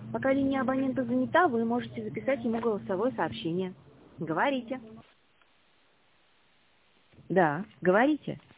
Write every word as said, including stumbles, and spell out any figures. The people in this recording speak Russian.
Пока линия абонента занята, вы можете записать ему голосовое сообщение. Говорите. Да, говорите.